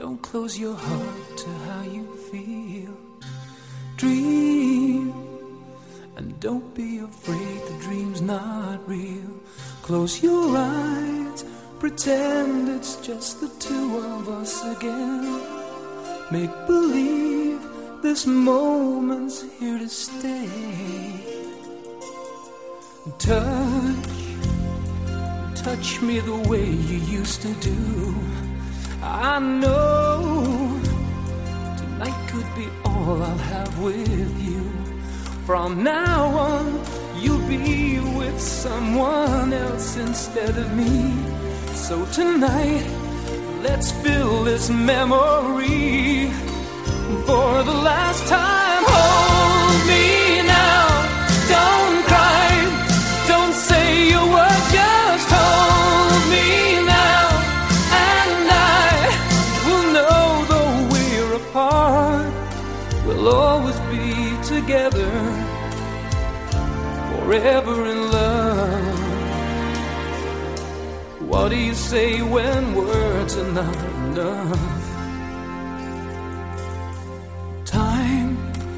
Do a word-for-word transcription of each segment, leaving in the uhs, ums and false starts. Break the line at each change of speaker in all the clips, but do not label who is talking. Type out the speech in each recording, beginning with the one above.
Don't close your heart to how you feel. Dream, and don't be afraid the dream's not real. Close your eyes, pretend it's just the two of us again. Make believe this moment's here to stay. Touch, touch me the way you used to do. I know tonight could be all I'll have with you. From now on, you'll be with someone else instead of me. So tonight, let's fill this memory for the last time. Hold me now, don't cry, don't say a word, just hold me now. And I will know though we're apart, we'll always be together, forever in love. What do you say when words are not enough? Time,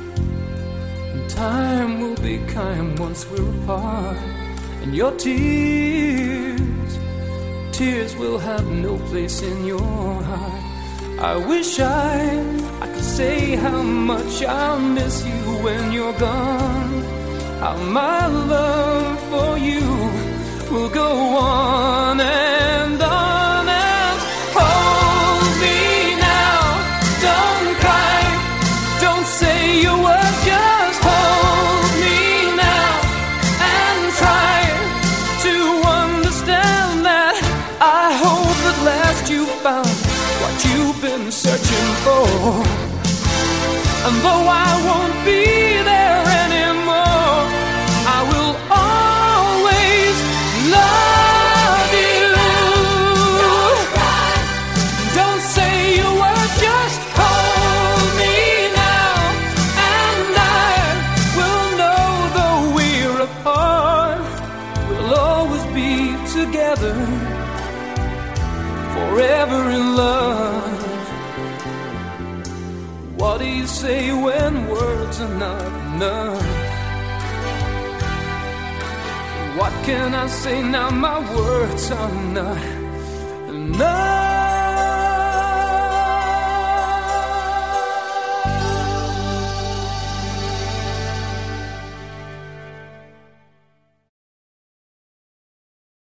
time will be kind once we're apart. And your tears, tears will have no place in your heart. I wish I, I could say how much I'll miss you when you're gone. How my love for you will go on and on and hold me now. Don't cry, don't say a word, just hold me now and try to understand that I hope at last you found what you've been searching for. And though I won't be there anymore, I will always love you. Don't cry, don't say a word, just hold me now. And I will know though we're apart, we'll always be together, forever in love. What do you say when words are not enough? What can I say now? My words are not enough.